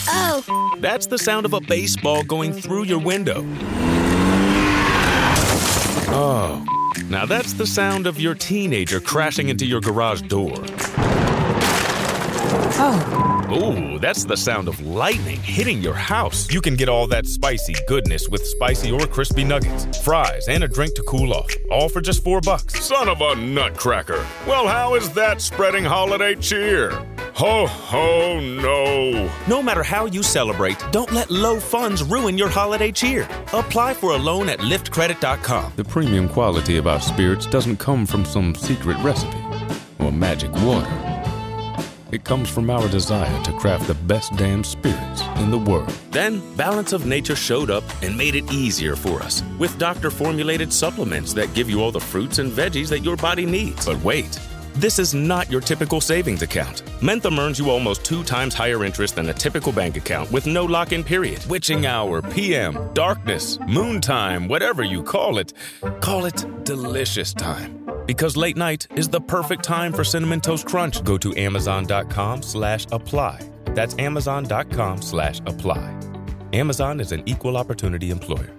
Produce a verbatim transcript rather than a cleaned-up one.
Oh. That's the sound of a baseball going through your window. Oh. Now that's the sound of your teenager crashing into your garage door. Oh. Ooh, that's the sound of lightning hitting your house. You can get all that spicy goodness with spicy or crispy nuggets, fries, and a drink to cool off, all for just four bucks. Son of a nutcracker. Well, how is that spreading holiday cheer? Ho, ho, no. No matter how you celebrate, don't let low funds ruin your holiday cheer. Apply for a loan at lift credit dot com. The premium quality of our spirits doesn't come from some secret recipe or magic water. It comes from our desire to craft the best damn spirits in the world. Then, Balance of Nature showed up and made it easier for us with doctor-formulated supplements that give you all the fruits and veggies that your body needs. But wait, this is not your typical savings account. Mentham earns you almost two times higher interest than a typical bank account with no lock-in period. Witching hour, P M, darkness, moon time, whatever you call it, call it delicious time. Because late night is the perfect time for Cinnamon Toast Crunch. Go to amazon.com slash apply. That's amazon.com slash apply. Amazon is an equal opportunity employer.